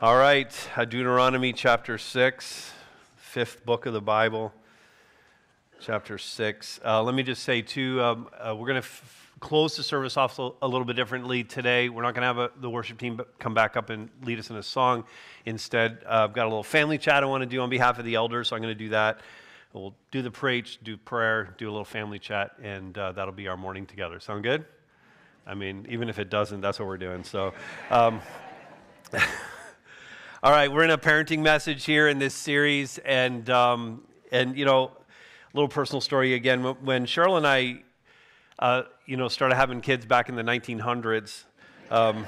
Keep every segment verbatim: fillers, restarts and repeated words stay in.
All right, uh, Deuteronomy chapter six, fifth book of the Bible, chapter six. Uh, let me just say, too, um, uh, we're going to f- close the service off a little bit differently today. We're not going to have a, the worship team come back up and lead us in a song. Instead, uh, I've got a little family chat I want to do on behalf of the elders, so I'm going to do that. We'll do the preach, do prayer, do a little family chat, and uh, that'll be our morning together. Sound good? I mean, even if it doesn't, that's what we're doing. So. Um, All right, we're in a parenting message here in this series, and, um, and you know, a little personal story again. When Cheryl and I, uh, you know, started having kids back in the nineteen hundreds, um,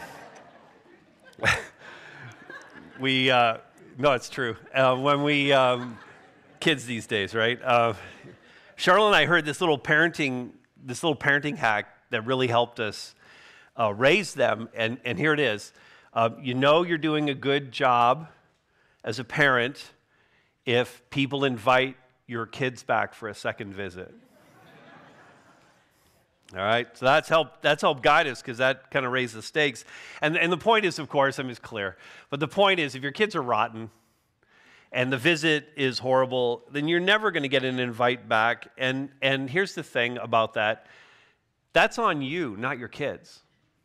we, uh, no, it's true. Uh, when we, um, kids these days, right? Uh, Cheryl and I heard this little parenting, this little parenting hack that really helped us uh, raise them, and, and here it is. Uh, you know you're doing a good job as a parent if people invite your kids back for a second visit. All right, so that's helped, that's helped guide us because that kind of raised the stakes. And, and the point is, of course, I mean, it's clear, but the point is if your kids are rotten and the visit is horrible, then you're never going to get an invite back. And, and here's the thing about that. That's on you, not your kids.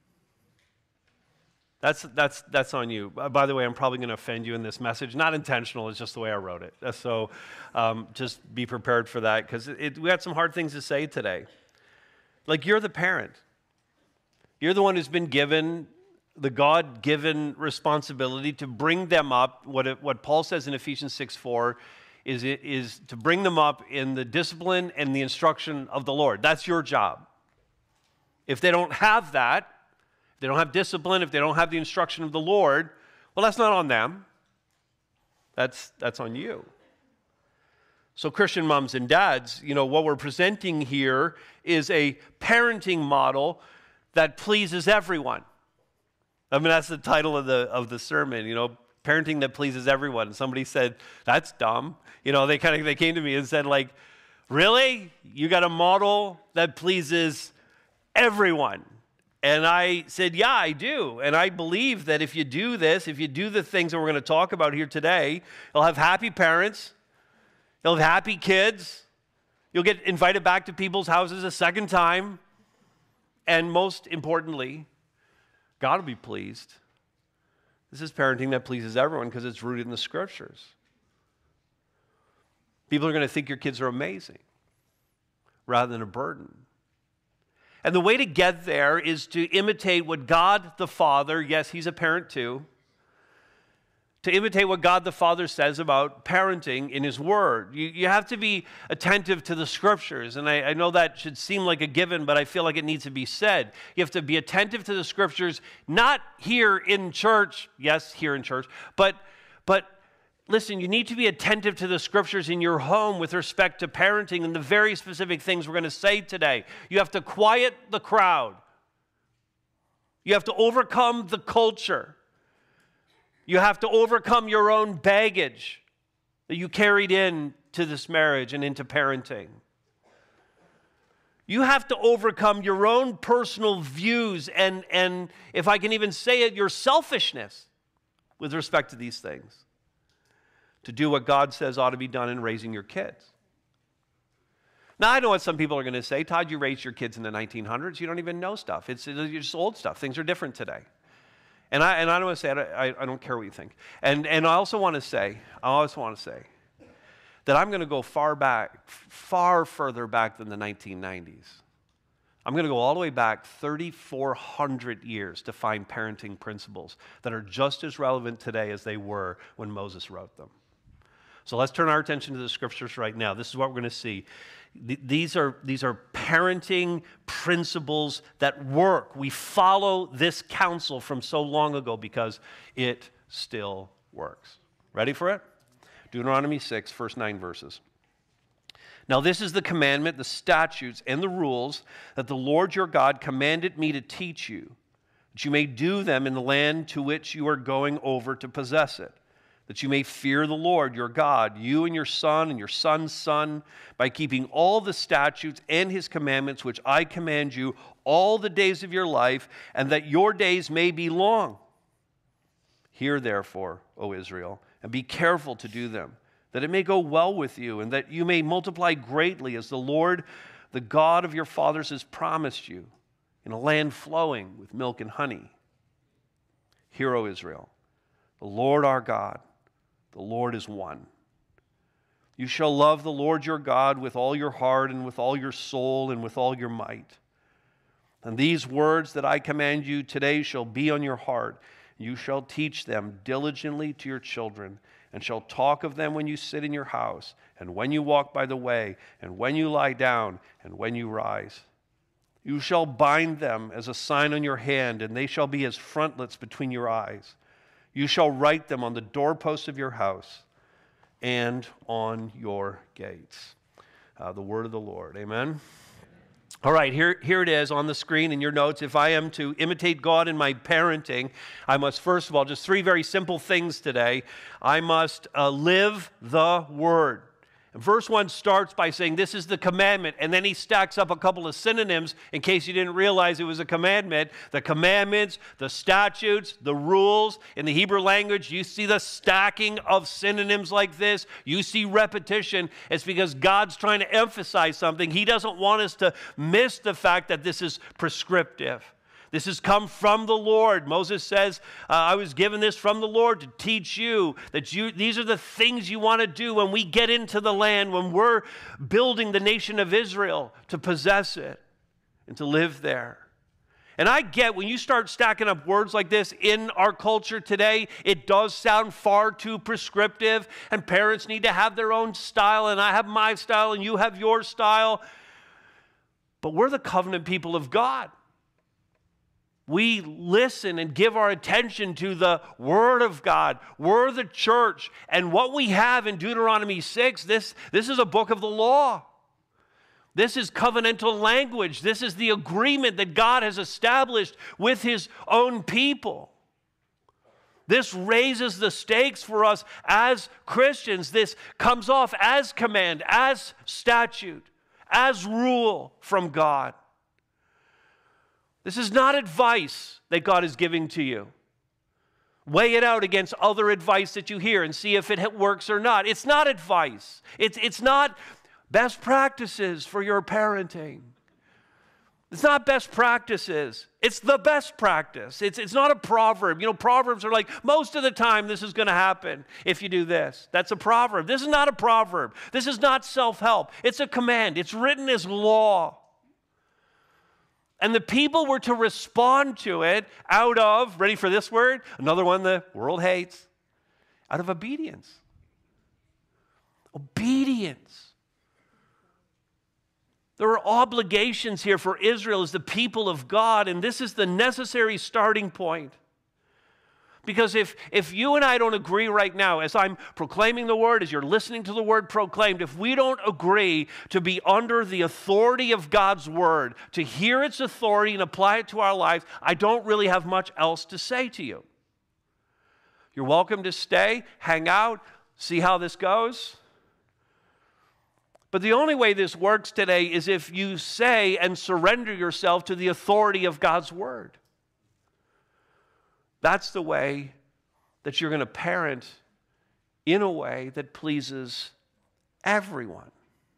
That's that's that's on you. By the way, I'm probably going to offend you in this message. Not intentional. It's just the way I wrote it. So um, just be prepared for that because we had some hard things to say today. Like you're the parent. You're the one who's been given the God-given responsibility to bring them up. What it, what Paul says in Ephesians six four is is to bring them up in the discipline and the instruction of the Lord. That's your job. If they don't have that, if they don't have discipline, if they don't have the instruction of the Lord, well, that's not on them. That's, that's on you. So Christian moms and dads, you know, what we're presenting here is a parenting model that pleases everyone. I mean, that's the title of the, of the sermon, you know, parenting that pleases everyone. And somebody said, that's dumb. You know, they kind of, they came to me and said, like, really? You got a model that pleases everyone? And I said, yeah, I do. And I believe that if you do this, if you do the things that we're going to talk about here today, you'll have happy parents, you'll have happy kids, you'll get invited back to people's houses a second time, and most importantly, God will be pleased. This is parenting that pleases everyone because it's rooted in the Scriptures. People are going to think your kids are amazing rather than a burden. And the way to get there is to imitate what God the Father, yes, he's a parent too, to imitate what God the Father says about parenting in his word. You, you have to be attentive to the Scriptures, and I, I know that should seem like a given, but I feel like it needs to be said. You have to be attentive to the Scriptures, not here in church, yes, here in church, but but listen, you need to be attentive to the Scriptures in your home with respect to parenting and the very specific things we're going to say today. You have to quiet the crowd. You have to overcome the culture. You have to overcome your own baggage that you carried into this marriage and into parenting. You have to overcome your own personal views and, and if I can even say it, your selfishness with respect to these things, to do what God says ought to be done in raising your kids. Now, I know what some people are going to say. Todd, you raised your kids in the nineteen hundreds. You don't even know stuff. It's, it's just old stuff. Things are different today. And I, and I don't want to say, I, I don't care what you think. And, and I also want to say, I also want to say that I'm going to go far back, far further back than the nineteen nineties. I'm going to go all the way back thirty-four hundred years to find parenting principles that are just as relevant today as they were when Moses wrote them. So let's turn our attention to the Scriptures right now. This is what we're going to see. These are, these are parenting principles that work. We follow this counsel from so long ago because it still works. Ready for it? Deuteronomy six, first nine verses. Now this is the commandment, the statutes, and the rules that the Lord your God commanded me to teach you, that you may do them in the land to which you are going over to possess it, that you may fear the Lord your God, you and your son and your son's son, by keeping all the statutes and his commandments which I command you all the days of your life, and that your days may be long. Hear therefore, O Israel, and be careful to do them, that it may go well with you, and that you may multiply greatly, as the Lord, the God of your fathers, has promised you, in a land flowing with milk and honey. Hear, O Israel, the Lord our God, the Lord is one. You shall love the Lord your God with all your heart and with all your soul and with all your might. And these words that I command you today shall be on your heart. You shall teach them diligently to your children, and shall talk of them when you sit in your house, and when you walk by the way, and when you lie down, and when you rise. You shall bind them as a sign on your hand, and they shall be as frontlets between your eyes. You shall write them on the doorposts of your house and on your gates. Uh, the word of the Lord. Amen. All right, here, here it is on the screen in your notes. If I am to imitate God in my parenting, I must, first of all, just three very simple things today. I must uh, live the Word. And verse one starts by saying, this is the commandment, and then he stacks up a couple of synonyms in case you didn't realize it was a commandment. The commandments, the statutes, the rules. In the Hebrew language, you see the stacking of synonyms like this. You see repetition. It's because God's trying to emphasize something. He doesn't want us to miss the fact that this is prescriptive. This has come from the Lord. Moses says, uh, I was given this from the Lord to teach you that you, these are the things you want to do when we get into the land, when we're building the nation of Israel to possess it and to live there. And I get when you start stacking up words like this in our culture today, it does sound far too prescriptive, and parents need to have their own style, and I have my style, and you have your style. But we're the covenant people of God. We listen and give our attention to the Word of God. We're the church. And what we have in Deuteronomy six, this, this is a book of the law. This is covenantal language. This is the agreement that God has established with His own people. This raises the stakes for us as Christians. This comes off as command, as statute, as rule from God. This is not advice that God is giving to you. Weigh it out against other advice that you hear and see if it works or not. It's not advice. It's, it's not best practices for your parenting. It's not best practices. It's the best practice. It's, it's not a proverb. You know, proverbs are like, most of the time this is going to happen if you do this. That's a proverb. This is not a proverb. This is not self-help. It's a command. It's written as law. And the people were to respond to it out of, ready for this word? Another one the world hates. Out of obedience. Obedience. There are obligations here for Israel as the people of God, and this is the necessary starting point. Because if, if you and I don't agree right now, as I'm proclaiming the word, as you're listening to the word proclaimed, if we don't agree to be under the authority of God's word, to hear its authority and apply it to our lives, I don't really have much else to say to you. You're welcome to stay, hang out, see how this goes. But the only way this works today is if you say and surrender yourself to the authority of God's word. That's the way that you're going to parent in a way that pleases everyone.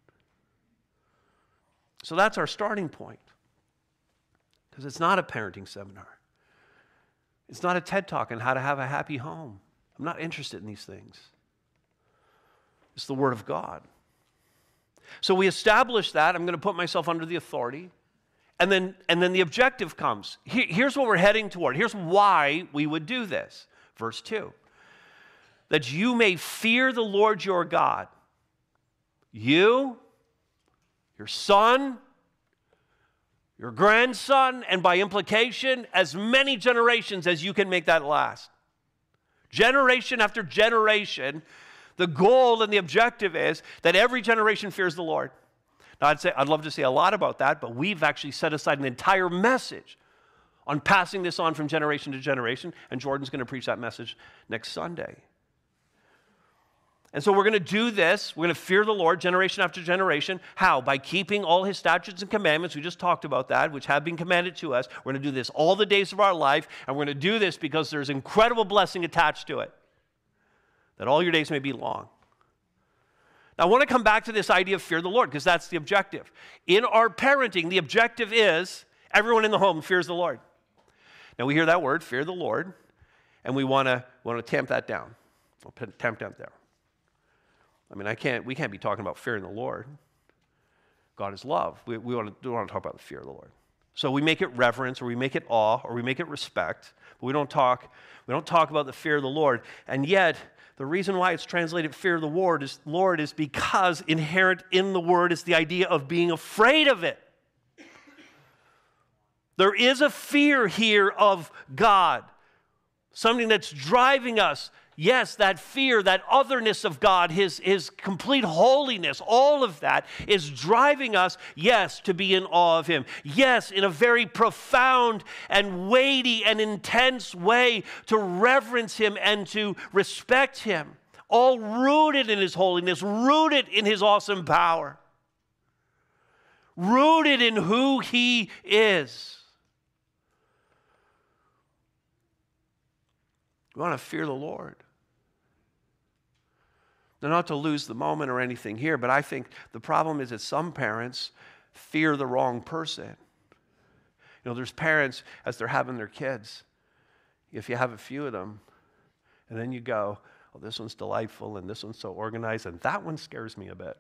So that's our starting point. Because it's not a parenting seminar. It's not a TED Talk on how to have a happy home. I'm not interested in these things. It's the Word of God. So we establish that. I'm going to put myself under the authority. And then, and then the objective comes. Here, here's what we're heading toward. Here's why we would do this. Verse two. That you may fear the Lord your God. You, your son, your grandson, and by implication, as many generations as you can make that last. Generation after generation, the goal and the objective is that every generation fears the Lord. Now, I'd say, I'd love to say a lot about that, but we've actually set aside an entire message on passing this on from generation to generation, and Jordan's going to preach that message next Sunday. And so we're going to do this. We're going to fear the Lord generation after generation. How? By keeping all his statutes and commandments. We just talked about that, which have been commanded to us. We're going to do this all the days of our life, and we're going to do this because there's incredible blessing attached to it, that all your days may be long. Now, I want to come back to this idea of fear the Lord, because that's the objective. In our parenting, the objective is everyone in the home fears the Lord. Now, we hear that word, fear the Lord, and we want to want to tamp that down. We'll put tamp down there. I mean, I can't. We can't be talking about fearing the Lord. God is love. We, we, want to, we want to talk about the fear of the Lord. So we make it reverence, or we make it awe, or we make it respect. But we don't talk. We don't talk about the fear of the Lord. And yet, the reason why it's translated fear of the Lord is, Lord is because inherent in the word is the idea of being afraid of it. There is a fear here of God, something that's driving us. Yes, that fear, that otherness of God, his, his complete holiness, all of that is driving us, yes, to be in awe of him. Yes, in a very profound and weighty and intense way to reverence him and to respect him. All rooted in his holiness, rooted in his awesome power, rooted in who he is. We want to fear the Lord. Now, not to lose the moment or anything here, but I think the problem is that some parents fear the wrong person. You know, there's parents, as they're having their kids, if you have a few of them, and then you go, oh, this one's delightful, and this one's so organized, and that one scares me a bit.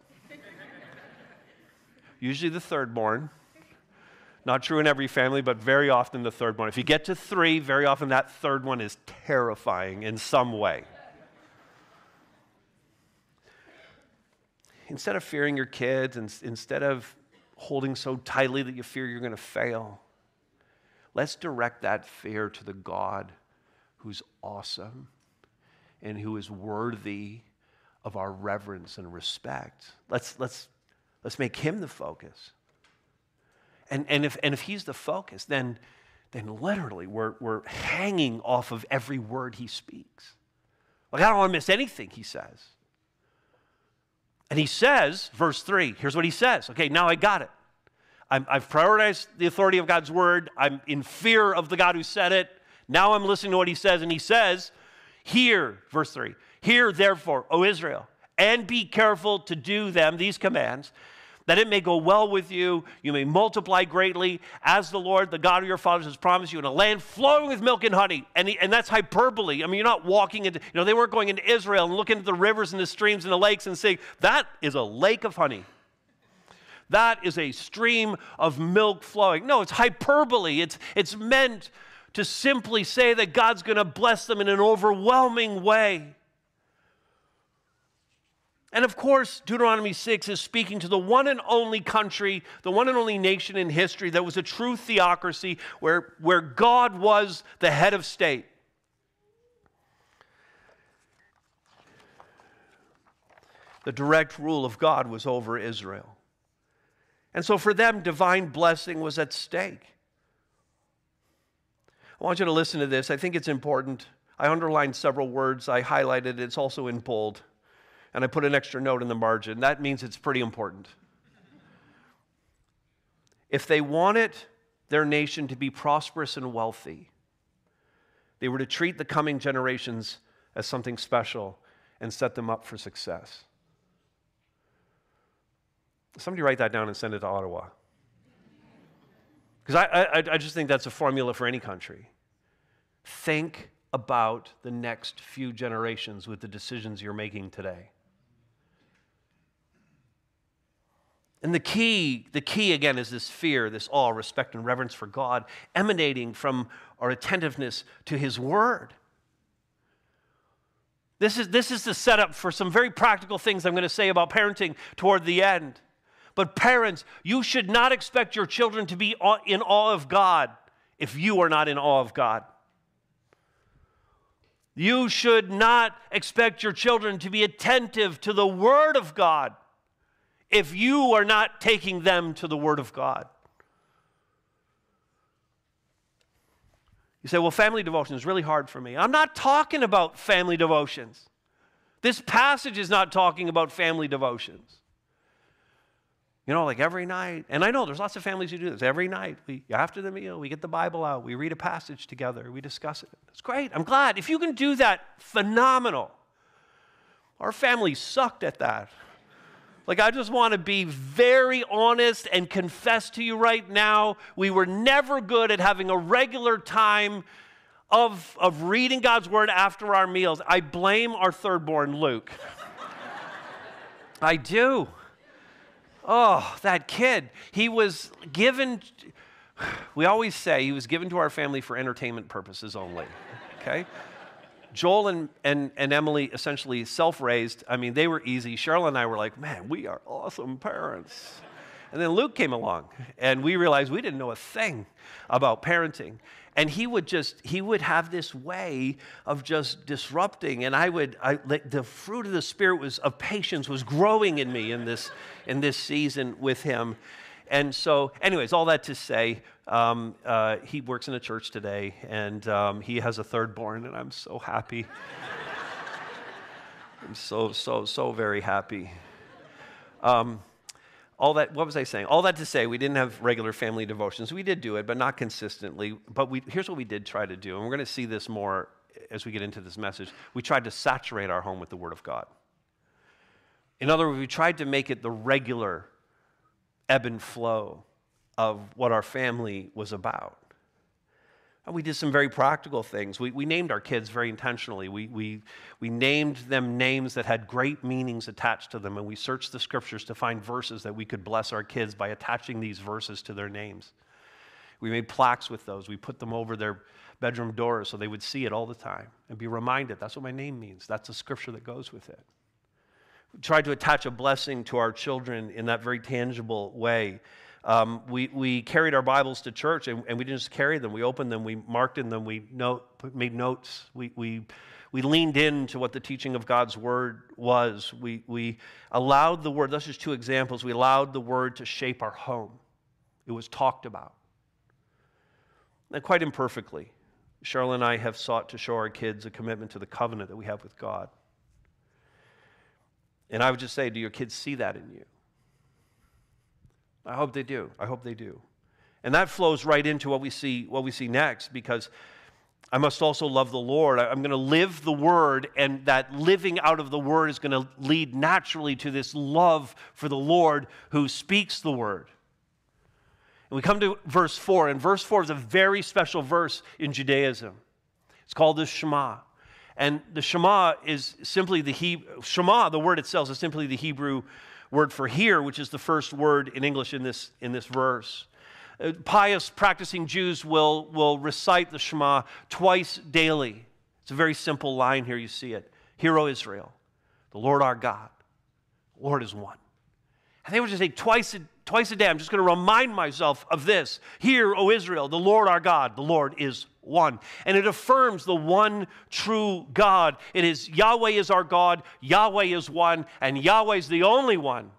Usually the third born. Not true in every family, but very often the third one. If you get to three, very often that third one is terrifying in some way. Instead of fearing your kids, and instead of holding so tightly that you fear you're going to fail, let's direct that fear to the God who's awesome and who is worthy of our reverence and respect. Let's, let's, let's make him the focus. And, and, if, and if he's the focus, then, then literally we're, we're hanging off of every word he speaks. Like, I don't want to miss anything he says. And he says, verse three, here's what he says. Okay, now I got it. I'm, I've prioritized the authority of God's word. I'm in fear of the God who said it. Now I'm listening to what he says. And he says, hear, verse three, hear therefore, O Israel, and be careful to do them, these commands, that it may go well with you, you may multiply greatly, as the Lord, the God of your fathers, has promised you, in a land flowing with milk and honey. And, he, and that's hyperbole. I mean, you're not walking into, you know, they weren't going into Israel and looking at the rivers and the streams and the lakes and saying, that is a lake of honey. That is a stream of milk flowing. No, it's hyperbole. It's, it's meant to simply say that God's going to bless them in an overwhelming way. And of course, Deuteronomy six is speaking to the one and only country, the one and only nation in history that was a true theocracy where, where God was the head of state. The direct rule of God was over Israel. And so for them, divine blessing was at stake. I want you to listen to this. I think it's important. I underlined several words. I highlighted it. It's also in bold. And I put an extra note in the margin. That means it's pretty important. If they wanted their nation to be prosperous and wealthy, they were to treat the coming generations as something special and set them up for success. Somebody write that down and send it to Ottawa. Because I, I, I just think that's a formula for any country. Think about the next few generations with the decisions you're making today. And the key, the key again is this fear, this awe, respect, and reverence for God emanating from our attentiveness to his word. This is, this is the setup for some very practical things I'm going to say about parenting toward the end. But parents, you should not expect your children to be in awe of God if you are not in awe of God. You should not expect your children to be attentive to the word of God if you are not taking them to the word of God. You say, well, family devotion is really hard for me. I'm not talking about family devotions. This passage is not talking about family devotions. You know, like every night, and I know there's lots of families who do this. Every night, we, after the meal, we get the Bible out, we read a passage together, we discuss it. It's great. I'm glad. If you can do that, phenomenal. Our family sucked at that. Like, I just want to be very honest and confess to you right now, we were never good at having a regular time of, of reading God's Word after our meals. I blame our third-born, Luke. I do. Oh, that kid. He was given, we always say he was given to our family for entertainment purposes only, okay? Joel and, and, and Emily essentially self-raised. I mean, they were easy. Cheryl and I were like, man, we are awesome parents. And then Luke came along, and we realized we didn't know a thing about parenting. And he would just, he would have this way of just disrupting. And I would, I, like, the fruit of the Spirit was of patience was growing in me in this, in this season with him. And so, anyways, all that to say, um, uh, he works in a church today, and um, he has a third born, and I'm so happy. I'm so, so, so very happy. Um, All that, what was I saying? All that to say, we didn't have regular family devotions. We did do it, but not consistently. But we, here's what we did try to do, and we're going to see this more as we get into this message. We tried to saturate our home with the Word of God. In other words, we tried to make it the regular ebb and flow of what our family was about. And we did some very practical things. We, we named our kids very intentionally. We, we, we named them names that had great meanings attached to them, and we searched the scriptures to find verses that we could bless our kids by attaching these verses to their names. We made plaques with those. We put them over their bedroom doors so they would see it all the time and be reminded, that's what my name means. That's the scripture that goes with it. We tried to attach a blessing to our children in that very tangible way. Um, we, we carried our Bibles to church, and, and we didn't just carry them. We opened them, we marked in them, we note, made notes. We, we, we leaned into what the teaching of God's Word was. We, we allowed the Word, those are just two examples, we allowed the Word to shape our home. It was talked about. And quite imperfectly, Cheryl and I have sought to show our kids a commitment to the covenant that we have with God. And I would just say, do your kids see that in you? I hope they do. I hope they do. And that flows right into what we see, what we see next, because I must also love the Lord. I'm going to live the Word, and that living out of the Word is going to lead naturally to this love for the Lord who speaks the Word. And we come to verse four, and verse four is a very special verse in Judaism. It's called the Shema. And the Shema is simply the Hebrew, Shema, the word itself, is simply the Hebrew word for hear, which is the first word in English in this, in this verse. Uh, pious practicing Jews will, will recite the Shema twice daily. It's a very simple line here, you see it. Hear, O Israel, the Lord our God, the Lord is one. And they would just say twice a, twice a day, I'm just going to remind myself of this. Hear, O Israel, the Lord our God, the Lord is one. And it affirms the one true God. It is Yahweh is our God, Yahweh is one, and Yahweh is the only one.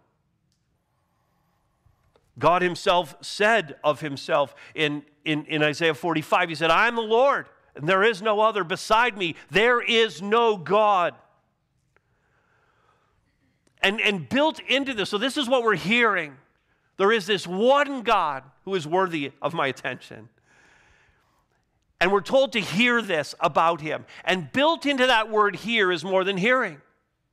God himself said of himself in, in, in Isaiah forty-five, he said, I am the Lord, and there is no other beside me. There is no God. And, and built into this, so this is what we're hearing. There is this one God who is worthy of my attention. And we're told to hear this about him. And built into that word hear is more than hearing.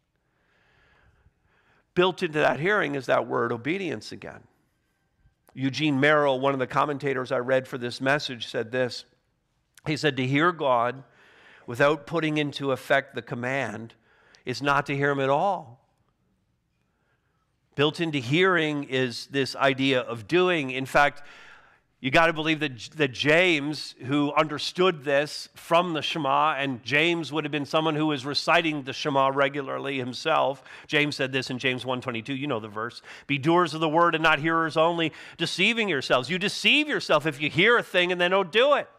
Built into that hearing is that word obedience again. Eugene Merrill, one of the commentators I read for this message, said this. He said, to hear God without putting into effect the command is not to hear him at all. Built into hearing is this idea of doing. In fact, you got to believe that, that James, who understood this from the Shema, and James would have been someone who was reciting the Shema regularly himself. James said this in James one twenty-two, you know the verse. Be doers of the word and not hearers only, deceiving yourselves. You deceive yourself if you hear a thing and then don't do it.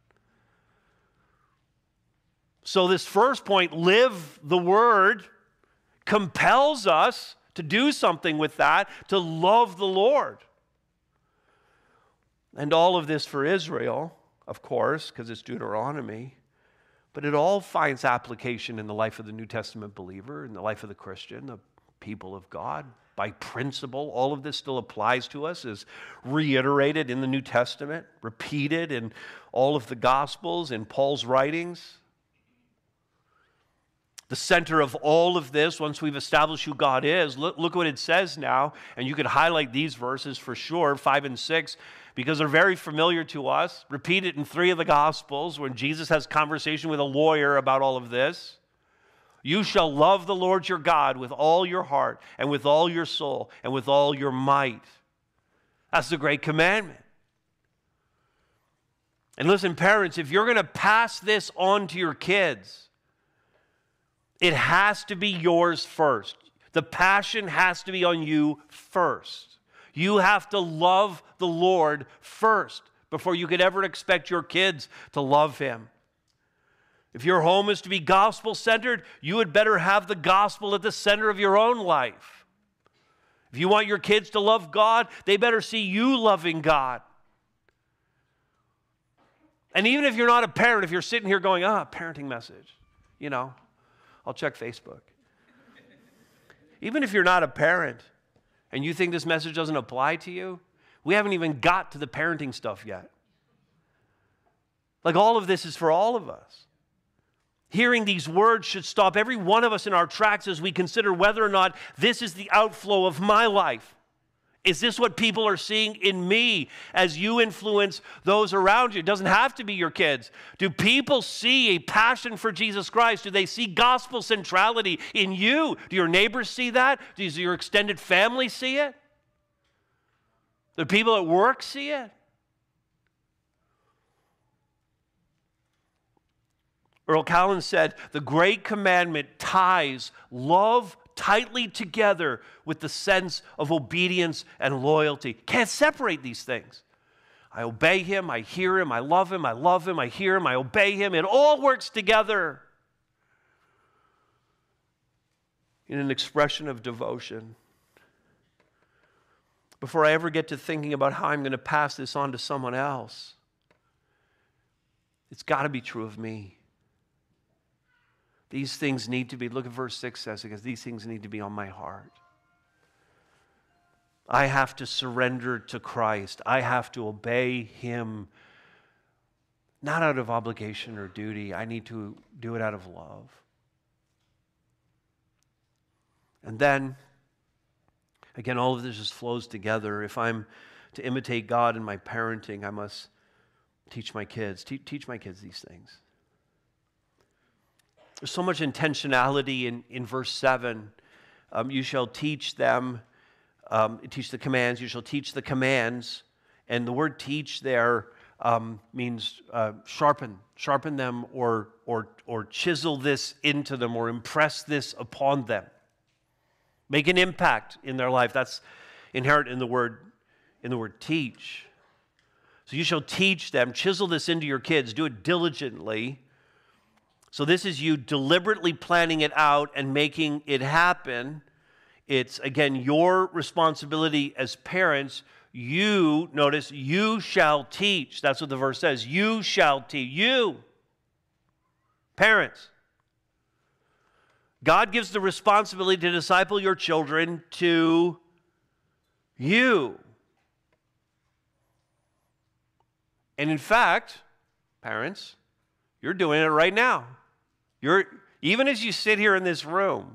So this first point, live the word, compels us to do something with that, to love the Lord. And all of this for Israel, of course, because it's Deuteronomy, But it all finds application in the life of the New Testament believer, in the life of the Christian, the people of God. By principle, all of this still applies to us, is reiterated in the New Testament, repeated in all of the Gospels, in Paul's writings. The center of all of this, once we've established who God is, look, look what it says now, and you could highlight these verses for sure, five and six, because they're very familiar to us. Repeat it in three of the Gospels when Jesus has conversation with a lawyer about all of this. You shall love the Lord your God with all your heart and with all your soul and with all your might. That's the great commandment. And listen, parents, if you're going to pass this on to your kids, it has to be yours first. The passion has to be on you first. You have to love the Lord first before you could ever expect your kids to love Him. If your home is to be gospel-centered, you had better have the gospel at the center of your own life. If you want your kids to love God, they better see you loving God. And even if you're not a parent, if you're sitting here going, ah, parenting message, you know, I'll check Facebook. Even if you're not a parent and you think this message doesn't apply to you, we haven't even got to the parenting stuff yet. Like all of this is for all of us. Hearing these words should stop every one of us in our tracks as we consider whether or not this is the outflow of my life. Is this what people are seeing in me as you influence those around you? It doesn't have to be your kids. Do people see a passion for Jesus Christ? Do they see gospel centrality in you? Do your neighbors see that? Does your extended family see it? Do people at work see it? Earl Callan said, the great commandment ties love tightly together with the sense of obedience and loyalty. Can't separate these things. I obey Him, I hear Him, I love Him, I love Him, I hear Him, I obey Him. It all works together in an expression of devotion. Before I ever get to thinking about how I'm going to pass this on to someone else, it's got to be true of me. These things need to be, look at verse six says, because these things need to be on my heart. I have to surrender to Christ. I have to obey Him, not out of obligation or duty. I need to do it out of love. And then, again, all of this just flows together. If I'm to imitate God in my parenting, I must teach my kids, te- teach my kids these things. There's so much intentionality in, in verse seven. Um, you shall teach them, um, teach the commands, you shall teach the commands. And the word teach there um, means uh, sharpen, sharpen them or, or, or chisel this into them or impress this upon them. Make an impact in their life. That's inherent in the word, in the word teach. So you shall teach them, chisel this into your kids, do it diligently. So this is you deliberately planning it out and making it happen. It's, again, your responsibility as parents. You, notice, you shall teach. That's what the verse says. You shall teach. You, parents. God gives the responsibility to disciple your children to you. And in fact, parents, you're doing it right now. You're, even as you sit here in this room,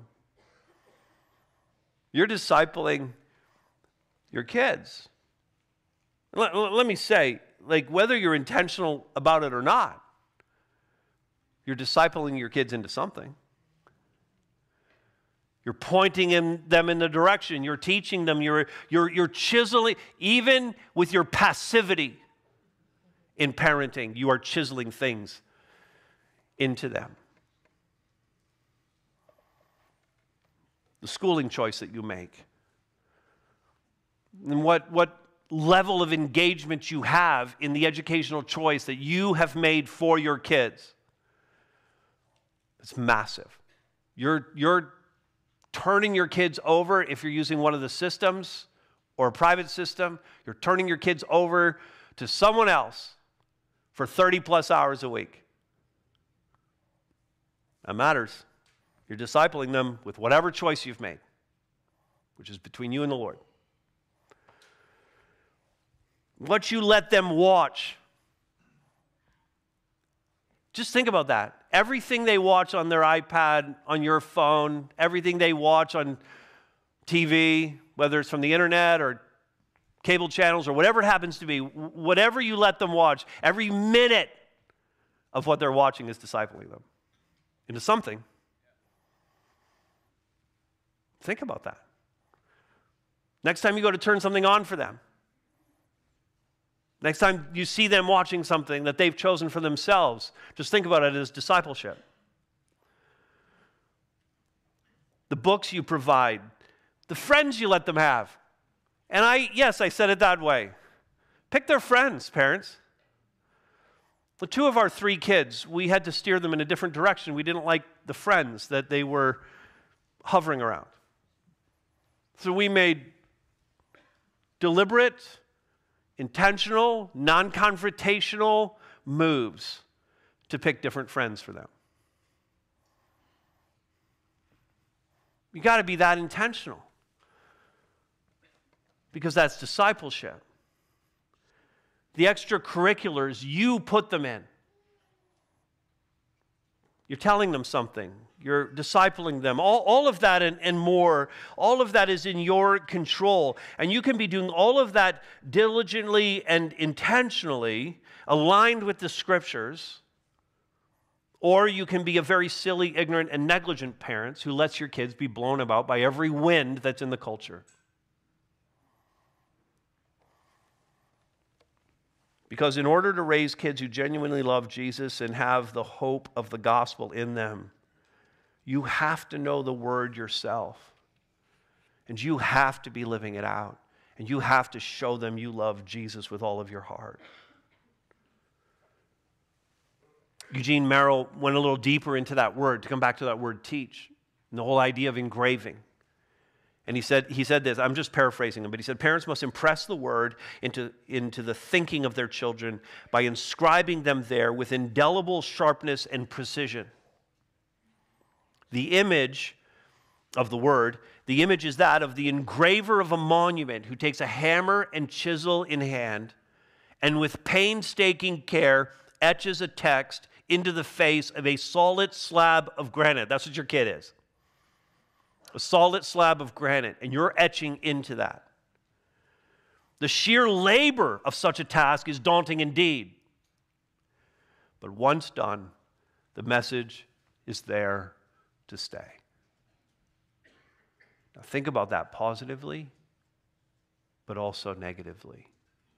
you're discipling your kids. Let, let me say, like, whether you're intentional about it or not, you're discipling your kids into something. You're pointing in, them in the direction. You're teaching them. You're, you're, you're chiseling, even with your passivity in parenting, you are chiseling things into them. The schooling choice that you make, and what, what level of engagement you have in the educational choice that you have made for your kids. It's massive. You're, you're turning your kids over, if you're using one of the systems or a private system, you're turning your kids over to someone else for thirty plus hours a week. That matters. You're discipling them with whatever choice you've made, which is between you and the Lord. What you let them watch. Just think about that. Everything they watch on their iPad, on your phone, everything they watch on T V, whether it's from the internet or cable channels or whatever it happens to be, whatever you let them watch, every minute of what they're watching is discipling them into something. Think about that. Next time you go to turn something on for them, next time you see them watching something that they've chosen for themselves, just think about it as discipleship. The books you provide, the friends you let them have. And I, yes, I said it that way. Pick their friends, parents. The two of our three kids, we had to steer them in a different direction. We didn't like the friends that they were hovering around. So we made deliberate, intentional, non-confrontational moves to pick different friends for them. You got to be that intentional, because that's discipleship. The extracurriculars, you put them in. You're telling them something. You're discipling them. All, all of that and, and more, all of that is in your control. And you can be doing all of that diligently and intentionally, aligned with the Scriptures. Or you can be a very silly, ignorant, and negligent parent who lets your kids be blown about by every wind that's in the culture. Because in order to raise kids who genuinely love Jesus and have the hope of the gospel in them, you have to know the Word yourself. And you have to be living it out. And you have to show them you love Jesus with all of your heart. Eugene Merrill went a little deeper into that word, to come back to that word teach, and the whole idea of engraving. And he said, he said this, I'm just paraphrasing him, but he said, parents must impress the word into, into the thinking of their children by inscribing them there with indelible sharpness and precision. The image of the word, the image is that of the engraver of a monument who takes a hammer and chisel in hand and with painstaking care etches a text into the face of a solid slab of granite. That's what your kid is. A solid slab of granite, and you're etching into that. The sheer labor of such a task is daunting indeed. But once done, the message is there to stay. Now think about that positively, but also negatively.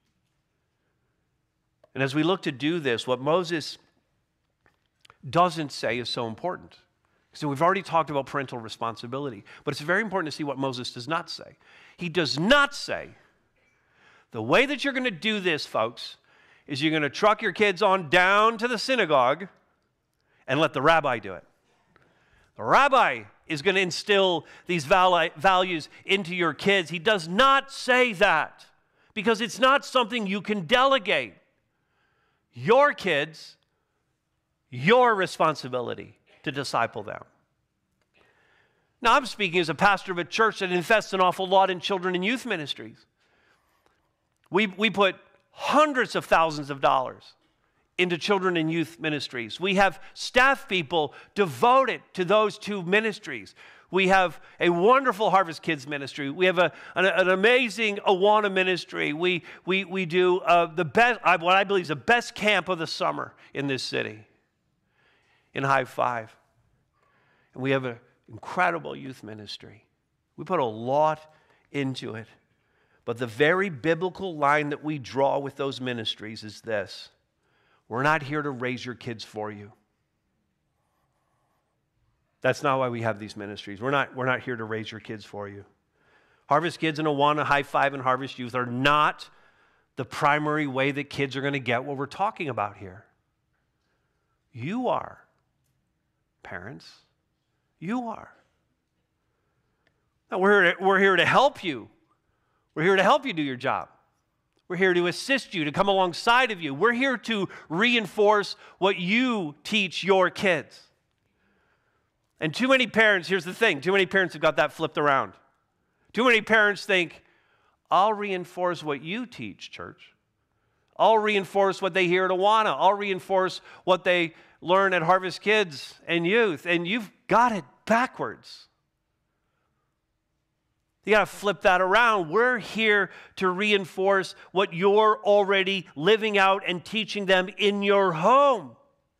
And as we look to do this, what Moses doesn't say is so important. So we've already talked about parental responsibility, but it's very important to see what Moses does not say. He does not say, the way that you're going to do this, folks, is you're going to truck your kids on down to the synagogue and let the rabbi do it. The rabbi is going to instill these values into your kids. He does not say that, because it's not something you can delegate. Your kids, your responsibility to disciple them. Now, I'm speaking as a pastor of a church that invests an awful lot in children and youth ministries. We, we put hundreds of thousands of dollars into children and youth ministries. We have staff people devoted to those two ministries. We have a wonderful Harvest Kids ministry. We have a, an, an amazing Awana ministry. We, we, we do uh, the best, what I believe is the best camp of the summer in this city, in High Five. And we have an incredible youth ministry. We put a lot into it. But the very biblical line that we draw with those ministries is this: we're not here to raise your kids for you. That's not why we have these ministries. We're not, we're not here to raise your kids for you. Harvest Kids and Awana, High Five, and Harvest Youth are not the primary way that kids are going to get what we're talking about here. You are, parents. You are. Now, we're here to, we're here to help you. We're here to help you do your job. We're here to assist you, to come alongside of you. We're here to reinforce what you teach your kids. And too many parents, here's the thing, too many parents have got that flipped around. Too many parents think, I'll reinforce what you teach, church. I'll reinforce what they hear at Awana. I'll reinforce what they learn at Harvest Kids and Youth. And you've got it backwards. You got to flip that around. We're here to reinforce what you're already living out and teaching them in your home.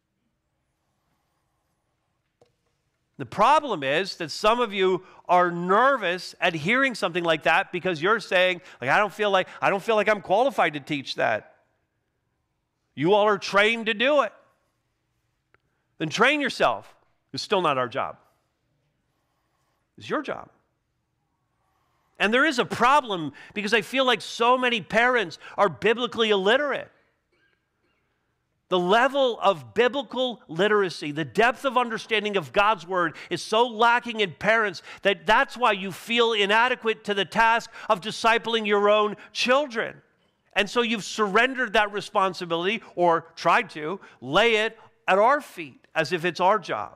The problem is that some of you are nervous at hearing something like that because you're saying, like, I don't feel like I don't feel like I'm qualified to teach that. You all are trained to do it. Then train yourself. It's still not our job. It's your job. And there is a problem because I feel like so many parents are biblically illiterate. The level of biblical literacy, the depth of understanding of God's word is so lacking in parents that that's why you feel inadequate to the task of discipling your own children. And so you've surrendered that responsibility, or tried to, lay it at our feet as if it's our job.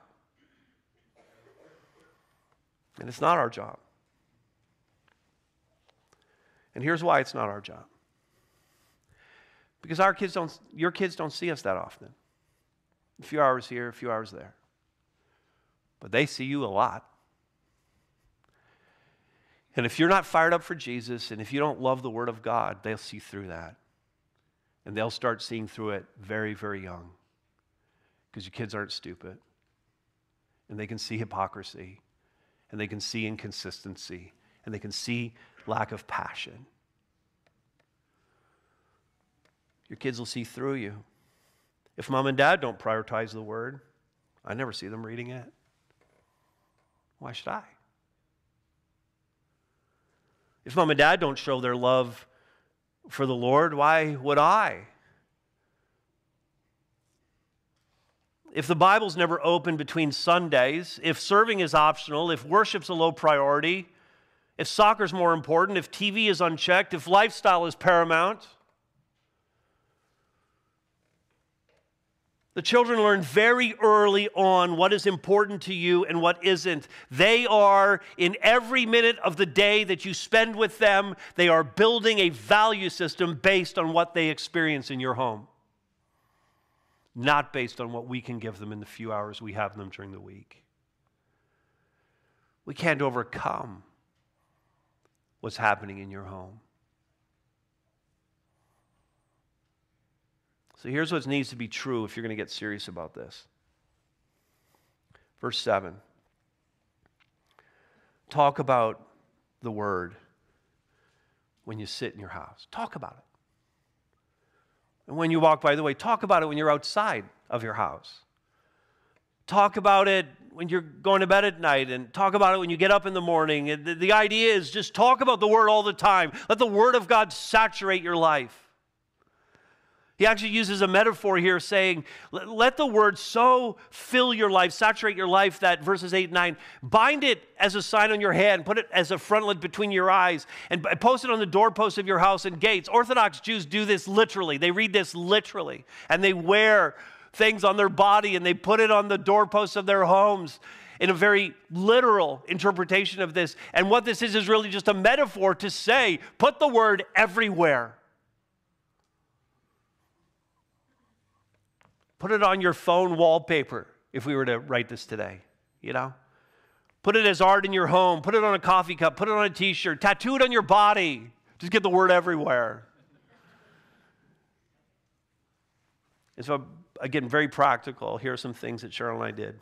And it's not our job. And here's why it's not our job. Because our kids don't, your kids don't see us that often. A few hours here, a few hours there. But they see you a lot. And if you're not fired up for Jesus, and if you don't love the Word of God, they'll see through that. And they'll start seeing through it very, very young. Because your kids aren't stupid. And they can see hypocrisy. And they can see inconsistency. And they can see lack of passion. Your kids will see through you. If mom and dad don't prioritize the Word, I never see them reading it. Why should I? If mom and dad don't show their love for the Lord, why would I? If the Bible's never open between Sundays, if serving is optional, if worship's a low priority, if soccer's more important, if T V is unchecked, if lifestyle is paramount, the children learn very early on what is important to you and what isn't. They are, in every minute of the day that you spend with them, they are building a value system based on what they experience in your home. Not based on what we can give them in the few hours we have them during the week. We can't overcome what's happening in your home. So here's what needs to be true if you're going to get serious about this. Verse seven. Talk about the Word when you sit in your house. Talk about it. And when you walk by the way, talk about it when you're outside of your house. Talk about it when you're going to bed at night, and talk about it when you get up in the morning. And the, the idea is just talk about the Word all the time. Let the Word of God saturate your life. He actually uses a metaphor here saying, let the Word so fill your life, saturate your life that, verses eight and nine, bind it as a sign on your hand, put it as a frontlet between your eyes, and post it on the doorposts of your house and gates. Orthodox Jews do this literally. They read this literally, and they wear things on their body, and they put it on the doorposts of their homes in a very literal interpretation of this. And what this is is really just a metaphor to say, put the Word everywhere. Put it on your phone wallpaper if we were to write this today, you know? Put it as art in your home. Put it on a coffee cup. Put it on a t-shirt. Tattoo it on your body. Just get the Word everywhere. And so, again, very practical. Here are some things that Cheryl and I did.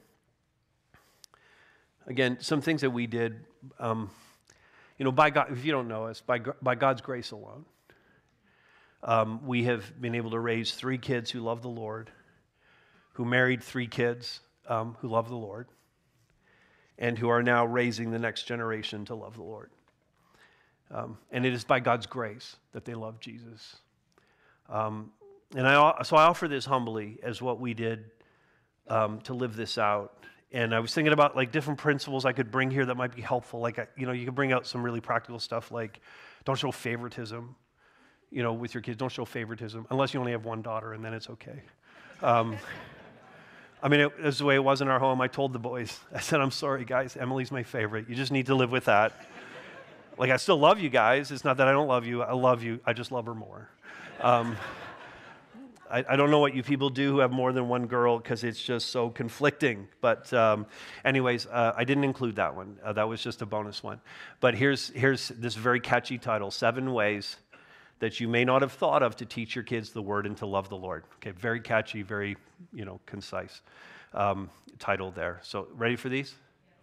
Again, some things that we did, um, you know, by God, if you don't know us, by, by God's grace alone, um, we have been able to raise three kids who love the Lord, who married three kids um, who love the Lord, and who are now raising the next generation to love the Lord. Um, and it is by God's grace that they love Jesus. Um, and I, so I offer this humbly as what we did um, to live this out. And I was thinking about like different principles I could bring here that might be helpful. Like, you know, you could bring out some really practical stuff like don't show favoritism, you know, with your kids. Don't show favoritism unless you only have one daughter, and then it's okay. Um, I mean, it was the way it was in our home. I told the boys, I said, I'm sorry, guys. Emily's my favorite. You just need to live with that. Like, I still love you guys. It's not that I don't love you. I love you. I just love her more. Um, I, I don't know what you people do who have more than one girl because it's just so conflicting. But um, anyways, uh, I didn't include that one. Uh, that was just a bonus one. But here's, here's this very catchy title, Seven Ways That You May Not Have Thought of to Teach Your Kids the Word and to Love the Lord. Okay, very catchy, very, you know, concise um, title there. So ready for these?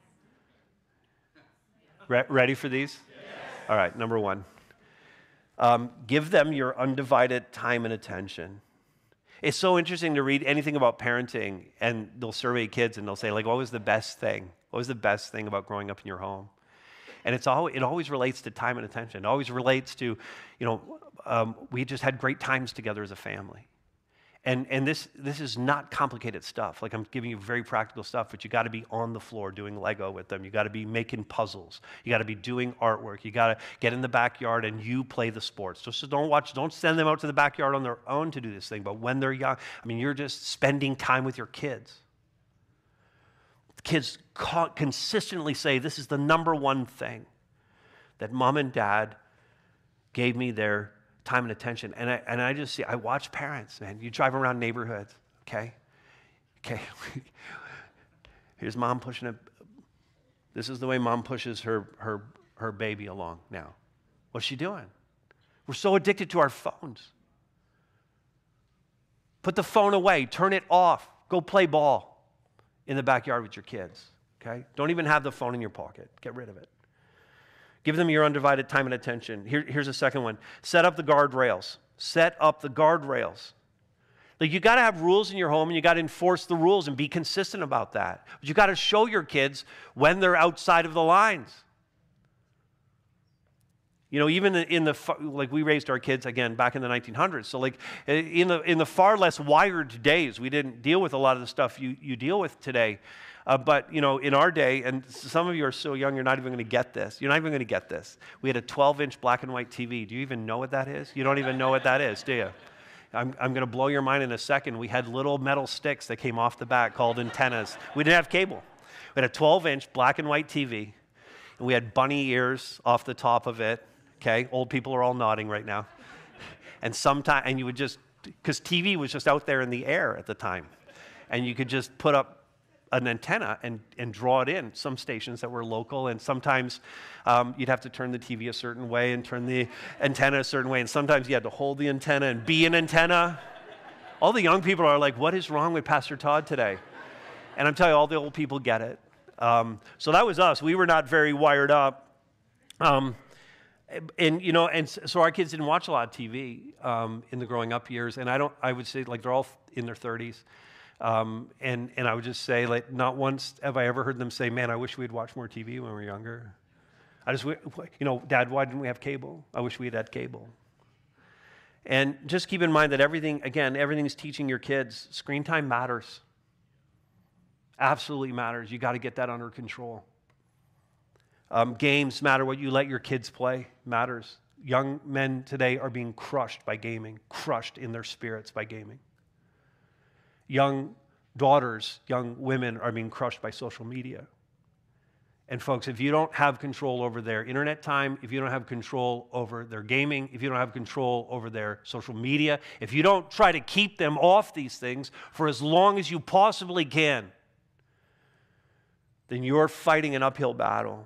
Re- ready for these? All right, number one. Um, give them your undivided time and attention. It's so interesting to read anything about parenting, and they'll survey kids and they'll say, like, what was the best thing? What was the best thing about growing up in your home? And it's all, it always relates to time and attention. It always relates to, you know, um, we just had great times together as a family. And and this this is not complicated stuff. Like, I'm giving you very practical stuff, but you got to be on the floor doing Lego with them. You got to be making puzzles. You got to be doing artwork. You got to get in the backyard and you play the sports. So, so don't watch, don't send them out to the backyard on their own to do this thing. But when they're young, I mean, you're just spending time with your kids. Kids co- consistently say, this is the number one thing that mom and dad gave me their time and attention. And I, and I just see, I watch parents, man. You drive around neighborhoods, okay? Okay. Here's mom pushing it. This is the way mom pushes her, her, her baby along now. What's she doing? We're so addicted to our phones. Put the phone away. Turn it off. Go play ball in the backyard with your kids, okay? Don't even have the phone in your pocket. Get rid of it. Give them your undivided time and attention. Here, here's a second one. Set up the guardrails. Set up the guardrails. Like, you got to have rules in your home, and you got to enforce the rules and be consistent about that. But you got to show your kids when they're outside of the lines. You know, even in the, like, we raised our kids, again, back in the nineteen hundreds. So, like, in the in the far less wired days, we didn't deal with a lot of the stuff you, you deal with today. Uh, but, you know, in our day, and some of you are so young, you're not even going to get this. You're not even going to get this. We had a twelve-inch black and white T V. Do you even know what that is? You don't even know what that is, do you? I'm, I'm going to blow your mind in a second. We had little metal sticks that came off the back called antennas. We didn't have cable. We had a twelve-inch black and white T V, and we had bunny ears off the top of it. Okay, old people are all nodding right now. And sometime, and you would just, because T V was just out there in the air at the time, and you could just put up an antenna and, and draw it in. Some stations that were local, and sometimes um, you'd have to turn the T V a certain way and turn the antenna a certain way, and sometimes you had to hold the antenna and be an antenna. All the young people are like, what is wrong with Pastor Todd today? And I'm telling you, all the old people get it. Um, so that was us. We were not very wired up. Um, and, you know, and so our kids didn't watch a lot of T V um, in the growing up years, and I don't, I would say, like, they're all in their thirties. Um, and, and I would just say, like, not once have I ever heard them say, man, I wish we'd watched more T V when we were younger. I just, you know, Dad, why didn't we have cable? I wish we had had cable. And just keep in mind that everything, again, everything's teaching your kids. Screen time matters. Absolutely matters. You got to get that under control. Um, games matter. What you let your kids play matters. Young men today are being crushed by gaming, crushed in their spirits by gaming. Young daughters, young women are being crushed by social media. And folks, if you don't have control over their internet time, if you don't have control over their gaming, if you don't have control over their social media, if you don't try to keep them off these things for as long as you possibly can, then you're fighting an uphill battle.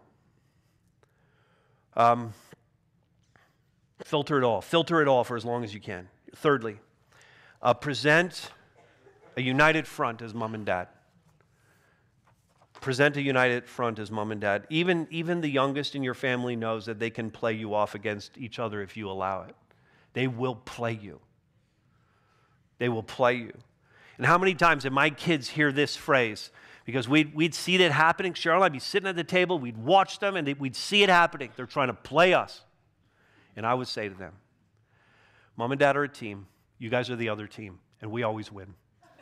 Um, filter it all. Filter it all for as long as you can. Thirdly, uh, present a united front as mom and dad. Present a united front as mom and dad. Even, even the youngest in your family knows that they can play you off against each other if you allow it. They will play you. They will play you. And how many times did my kids hear this phrase? Because we'd, we'd see it happening. Cheryl and I'd be sitting at the table, we'd watch them, and they, we'd see it happening. They're trying to play us. And I would say to them, Mom and Dad are a team. You guys are the other team, and we always win.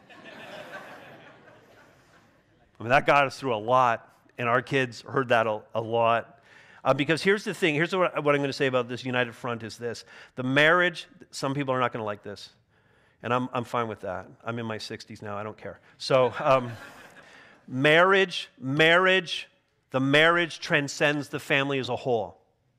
I mean, that got us through a lot, and our kids heard that a, a lot. Uh, because here's the thing. Here's what, what I'm going to say about this united front is this. The marriage, some people are not going to like this. And I'm, I'm fine with that. I'm in my sixties now. I don't care. So um, marriage, marriage, the marriage transcends the family as a whole.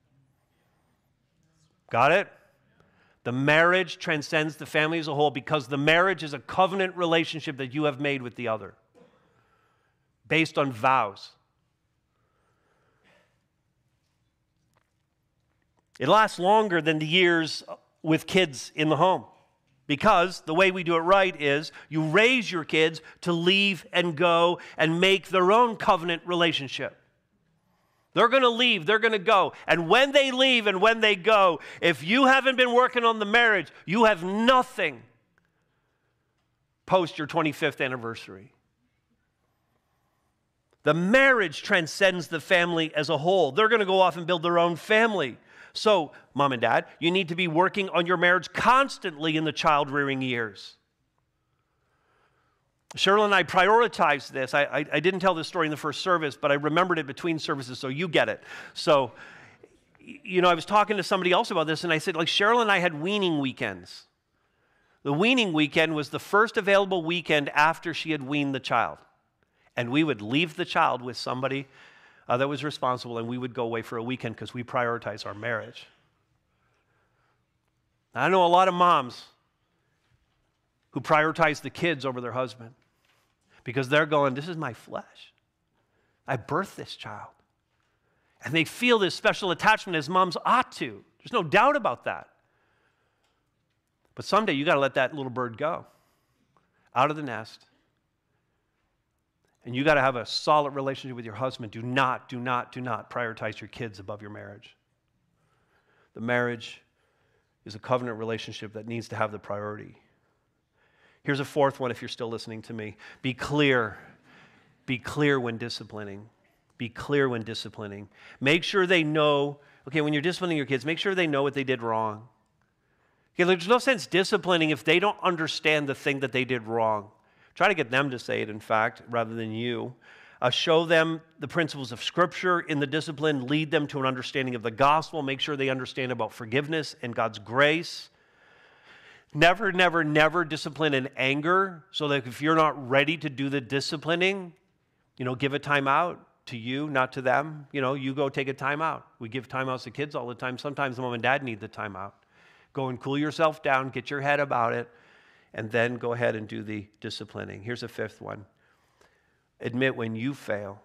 Got it? The marriage transcends the family as a whole because the marriage is a covenant relationship that you have made with the other based on vows. It lasts longer than the years with kids in the home because the way we do it right is you raise your kids to leave and go and make their own covenant relationship. They're going to leave, they're going to go. And when they leave and when they go, if you haven't been working on the marriage, you have nothing post your twenty-fifth anniversary. The marriage transcends the family as a whole. They're going to go off and build their own family. So, mom and dad, you need to be working on your marriage constantly in the child-rearing years. Cheryl and I prioritized this. I, I, I didn't tell this story in the first service, but I remembered it between services, so you get it. So, you know, I was talking to somebody else about this, and I said, like, Cheryl and I had weaning weekends. The weaning weekend was the first available weekend after she had weaned the child. And we would leave the child with somebody uh, that was responsible, and we would go away for a weekend because we prioritize our marriage. I know a lot of moms who prioritize the kids over their husband because they're going, this is my flesh. I birthed this child. And they feel this special attachment as moms ought to. There's no doubt about that. But someday you got to let that little bird go out of the nest. And you got to have a solid relationship with your husband. Do not, do not, do not prioritize your kids above your marriage. The marriage is a covenant relationship that needs to have the priority. Here's a fourth one if you're still listening to me. Be clear. Be clear when disciplining. Be clear when disciplining. Make sure they know, okay, when you're disciplining your kids, make sure they know what they did wrong. Okay, there's no sense disciplining if they don't understand the thing that they did wrong. Try to get them to say it, in fact, rather than you. Uh, show them the principles of Scripture in the discipline. Lead them to an understanding of the gospel. Make sure they understand about forgiveness and God's grace. Never, never, never discipline in anger, so that if you're not ready to do the disciplining, you know, give a time out to you, not to them. You know, you go take a time out. We give timeouts to kids all the time. Sometimes mom and dad need the time out. Go and cool yourself down, get your head about it, and then go ahead and do the disciplining. Here's a fifth one. Admit when you fail.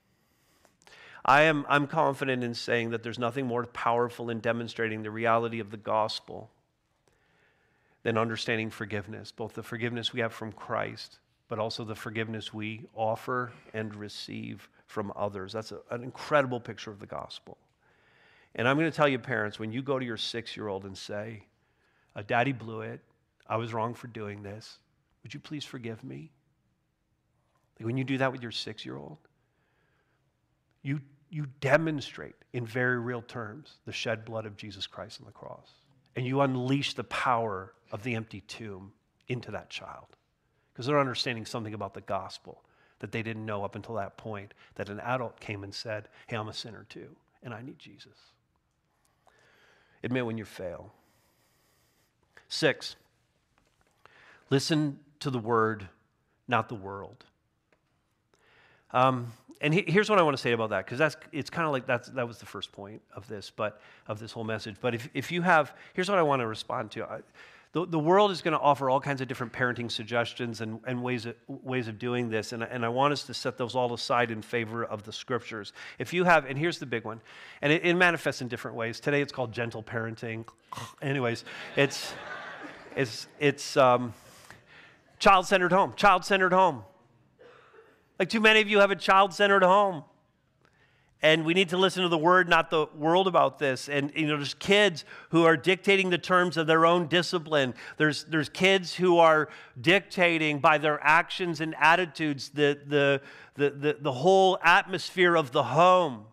I am I'm confident in saying that there's nothing more powerful in demonstrating the reality of the gospel than understanding forgiveness, both the forgiveness we have from Christ, but also the forgiveness we offer and receive from others. That's a, an incredible picture of the gospel. And I'm going to tell you, parents, when you go to your six-year-old and say, uh, Daddy blew it, I was wrong for doing this, would you please forgive me? Like when you do that with your six-year-old, you, you demonstrate in very real terms the shed blood of Jesus Christ on the cross. And you unleash the power of the empty tomb into that child. Because they're understanding something about the gospel that they didn't know up until that point, that an adult came and said, hey, I'm a sinner too, and I need Jesus. Admit when you fail. Six, listen to the word, not the world. Um, and he, here's what I want to say about that, because that's it's kind of like that's that was the first point of this, but of this whole message. But if if you have, here's what I want to respond to. I, the the world is going to offer all kinds of different parenting suggestions and, and ways of, ways of doing this, and and I want us to set those all aside in favor of the Scriptures. If you have, and here's the big one, and it, it manifests in different ways. Today it's called gentle parenting. Anyways, it's it's it's um, child-centered home. Child-centered home. Like too many of you have a child-centered home. And we need to listen to the word, not the world about this. And you know, there's kids who are dictating the terms of their own discipline. There's there's kids who are dictating by their actions and attitudes the the the the, the whole atmosphere of the home.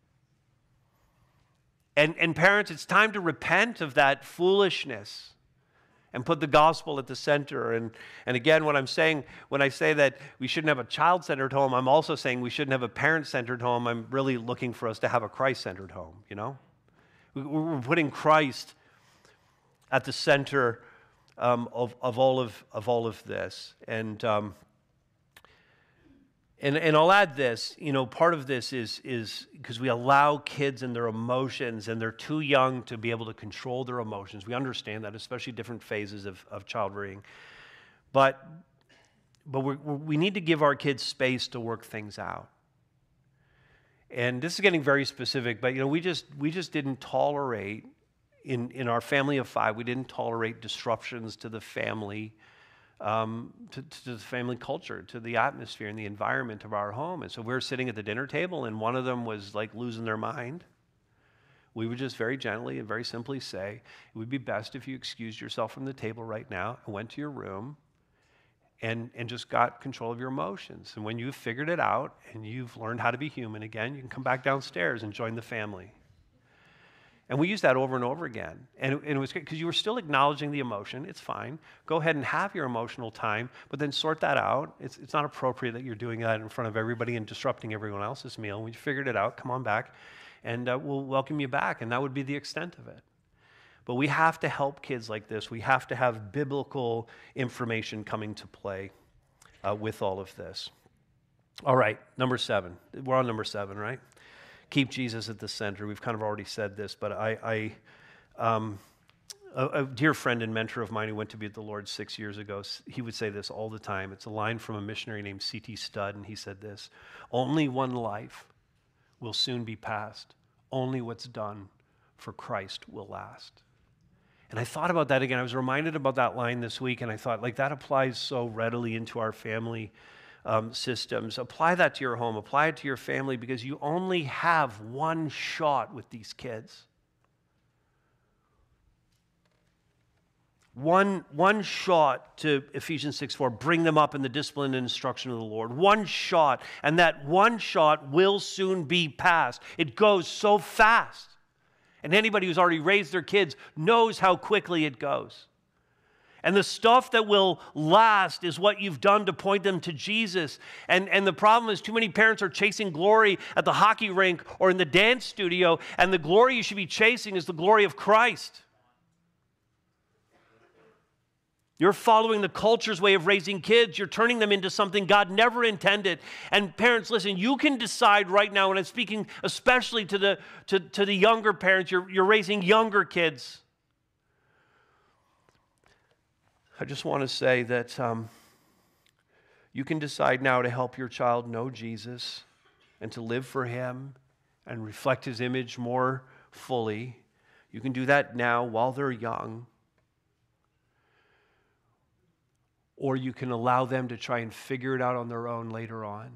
And and parents, it's time to repent of that foolishness and put the gospel at the center. And, and again, what I'm saying, when I say that we shouldn't have a child-centered home, I'm also saying we shouldn't have a parent-centered home. I'm really looking for us to have a Christ-centered home, you know? We're putting Christ at the center um, of, of, all of, of all of this. And, um, and, and I'll add this, you know, part of this is is because we allow kids and their emotions, and they're too young to be able to control their emotions. We understand that, especially different phases of, of child rearing. But, but we're, we need to give our kids space to work things out. And this is getting very specific, but, you know, we just, we just didn't tolerate, in, in our family of five, we didn't tolerate disruptions to the family Um, to, to the family culture, to the atmosphere and the environment of our home. And so we were sitting at the dinner table, and one of them was like losing their mind. We would just very gently and very simply say, it would be best if you excused yourself from the table right now and went to your room and, and just got control of your emotions. And when you've figured it out and you've learned how to be human again, you can come back downstairs and join the family. And we used that over and over again. And it, and it was good because you were still acknowledging the emotion. It's fine. Go ahead and have your emotional time, but then sort that out. It's, it's not appropriate that you're doing that in front of everybody and disrupting everyone else's meal. When you figured it out, come on back, and uh, we'll welcome you back. And that would be the extent of it. But we have to help kids like this. We have to have biblical information coming to play uh, with all of this. All right, number seven. We're on number seven, right? Keep Jesus at the center. We've kind of already said this, but I, I um, a, a dear friend and mentor of mine who went to be with the Lord six years ago, he would say this all the time. It's a line from a missionary named C T Studd, and he said this: "Only one life will soon be passed. Only what's done for Christ will last." And I thought about that again. I was reminded about that line this week, and I thought, like, that applies so readily into our family Um, systems. Apply that to your home. Apply it to your family, because you only have one shot with these kids. One, one shot to Ephesians six four, bring them up in the discipline and instruction of the Lord. One shot, and that one shot will soon be past. It goes so fast. And anybody who's already raised their kids knows how quickly it goes. And the stuff that will last is what you've done to point them to Jesus. And, and the problem is, too many parents are chasing glory at the hockey rink or in the dance studio, and the glory you should be chasing is the glory of Christ. You're following the culture's way of raising kids. You're turning them into something God never intended. And parents, listen, you can decide right now, and I'm speaking especially to the, to, to the younger parents, you're, you're raising younger kids. I just want to say that um, you can decide now to help your child know Jesus and to live for Him and reflect His image more fully. You can do that now while they're young. Or you can allow them to try and figure it out on their own later on.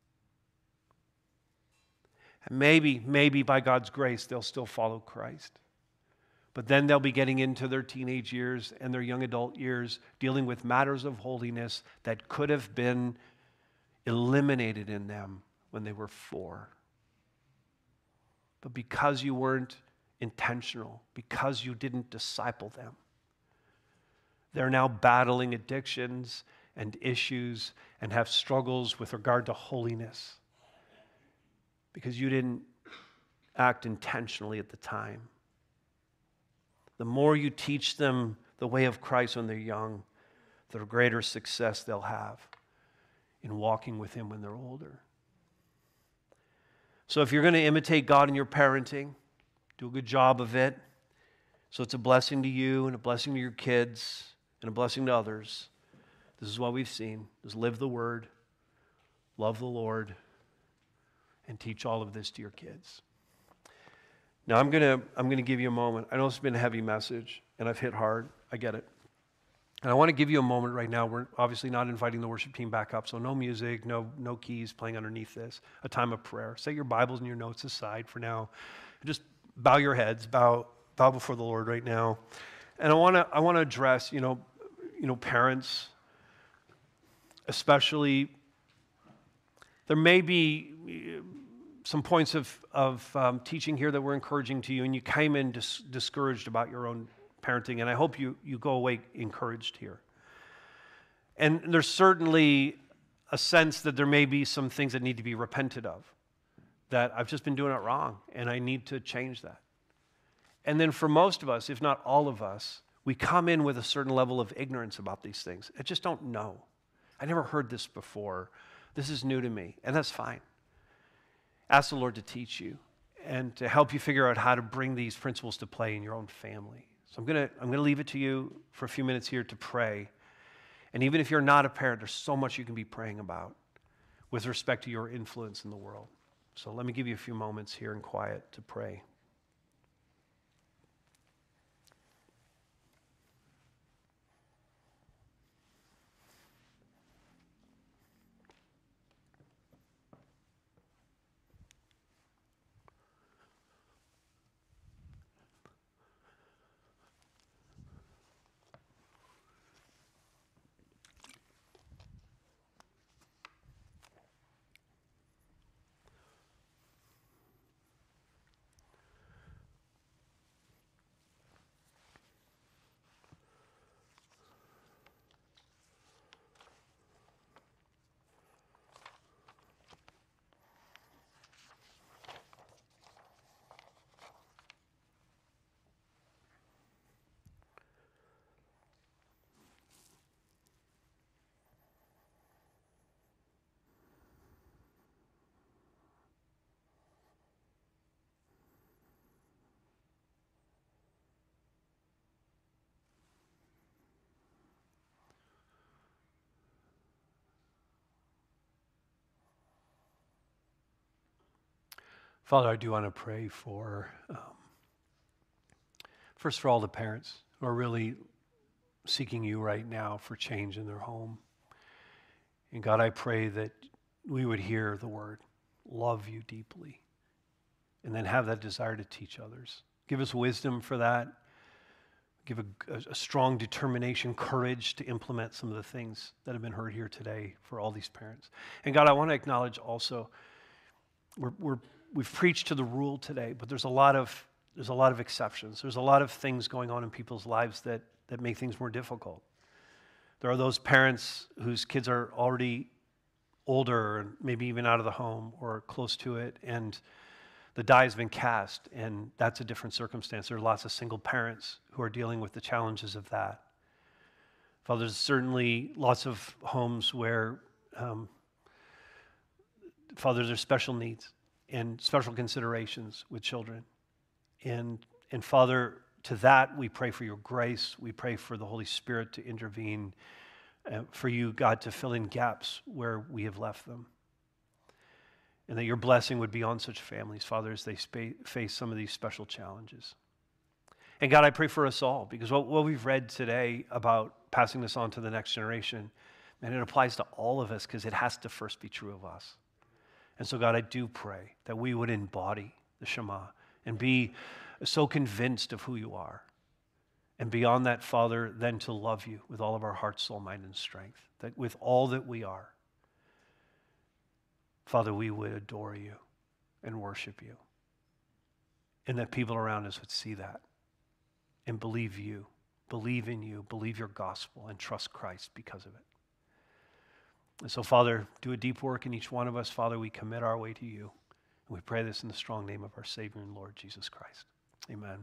And maybe, maybe by God's grace, they'll still follow Christ. But then they'll be getting into their teenage years and their young adult years, dealing with matters of holiness that could have been eliminated in them when they were four. But because you weren't intentional, because you didn't disciple them, they're now battling addictions and issues and have struggles with regard to holiness because you didn't act intentionally at the time. The more you teach them the way of Christ when they're young, the greater success they'll have in walking with Him when they're older. So if you're going to imitate God in your parenting, do a good job of it, so it's a blessing to you and a blessing to your kids and a blessing to others. This is what we've seen. Just live the Word, love the Lord, and teach all of this to your kids. Now, I'm going to I'm going to give you a moment. I know it's been a heavy message, and I've hit hard. I get it. And I want to give you a moment right now. We're obviously not inviting the worship team back up, so no music, no, no keys playing underneath this. A time of prayer. Set your Bibles and your notes aside for now. Just bow your heads, bow, bow before the Lord right now. And I want to I want to address, you know, you know, parents, especially. There may be some points of, of um, teaching here that we're encouraging to you, and you came in dis- discouraged about your own parenting, and I hope you, you go away encouraged here. And there's certainly a sense that there may be some things that need to be repented of, that I've just been doing it wrong, and I need to change that. And then for most of us, if not all of us, we come in with a certain level of ignorance about these things. I just don't know. I never heard this before. This is new to me, and that's fine. Ask the Lord to teach you and to help you figure out how to bring these principles to play in your own family. So I'm going to I'm going to leave it to you for a few minutes here to pray. And even if you're not a parent, there's so much you can be praying about with respect to your influence in the world. So let me give you a few moments here in quiet to pray. Father, I do want to pray for, um, first for all the parents who are really seeking you right now for change in their home. And God, I pray that we would hear the word, love you deeply, and then have that desire to teach others. Give us wisdom for that. Give a, a strong determination, courage to implement some of the things that have been heard here today for all these parents. And God, I want to acknowledge also, we're, we're We've preached to the rule today, but there's a lot of there's a lot of exceptions. There's a lot of things going on in people's lives that, that make things more difficult. There are those parents whose kids are already older and maybe even out of the home or close to it, and the die has been cast, and that's a different circumstance. There are lots of single parents who are dealing with the challenges of that. Father, there's certainly lots of homes where, um, Father, there's special needs and special considerations with children. And, and Father, to that we pray for your grace. We pray for the Holy Spirit to intervene, uh, for you, God, to fill in gaps where we have left them. And that your blessing would be on such families, Father, as they spa- face some of these special challenges. And God, I pray for us all, because what, what we've read today about passing this on to the next generation, and it applies to all of us because it has to first be true of us. And so, God, I do pray that we would embody the Shema and be so convinced of who you are. And beyond that, Father, then to love you with all of our heart, soul, mind, and strength. That with all that we are, Father, we would adore you and worship you. And that people around us would see that and believe you, believe in you, believe your gospel, and trust Christ because of it. And so, Father, do a deep work in each one of us. Father, we commit our way to you. And we pray this in the strong name of our Savior and Lord, Jesus Christ. Amen.